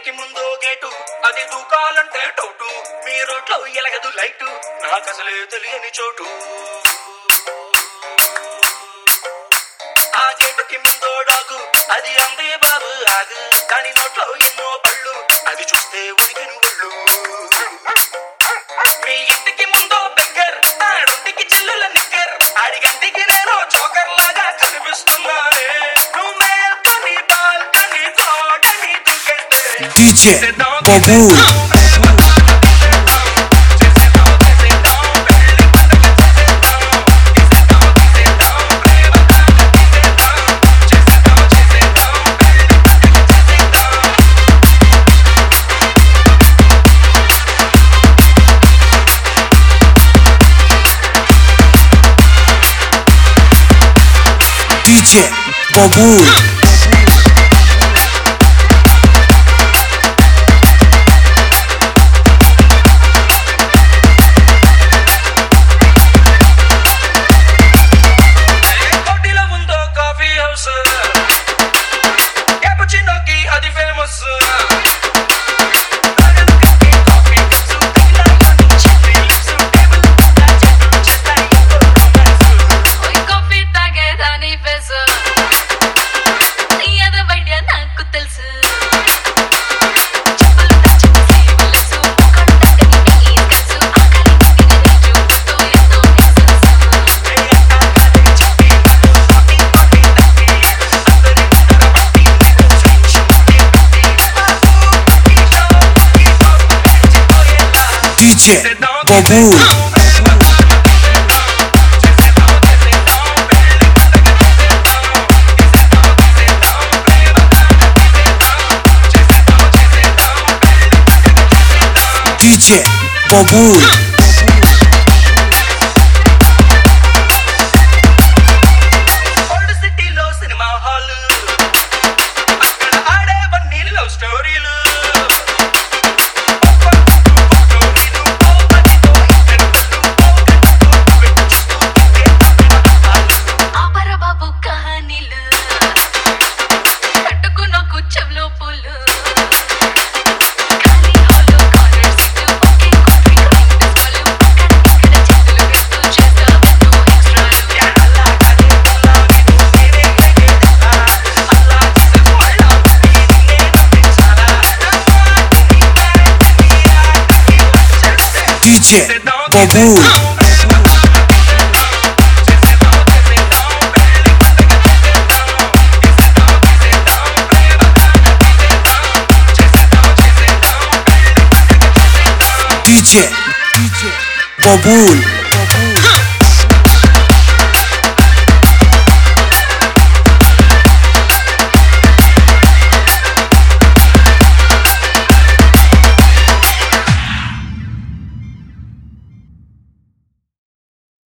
ఇంటికి ముందు గేటు అది దూకాలంటే టౌటు మీ రోడ్లో ఎలగదు లైటు నాకసలే తెలియని చోటు ఆ గేటుకి ముందో డాగు అది అందే బాబు ఆగు దాని నోట్లో ఎన్నో పళ్ళు అది చూస్తే ఉనికిని ఒళ్ళు మీ ఇంటికి ముందో బెక్కర్ ఆడుంటికి చిల్లుల నిక్కర్ ఆడిగంటికి నేను జోకర్ లాగా కనిపిస్తున్నానే నువ్వు మేల్కొని బాల్కని తోటని దుకెట్టే DJ Babool DJ Babool కోటిలో ఉందో కాఫీ హౌస్ క్యాపుచినోకి అది famous DJ Babool DJ Babool old సిటీలో సినిమా హాల్ అక్కడ ఆడేవన్నీ లవ్ స్టోరీలు DJ Babool DJ Babool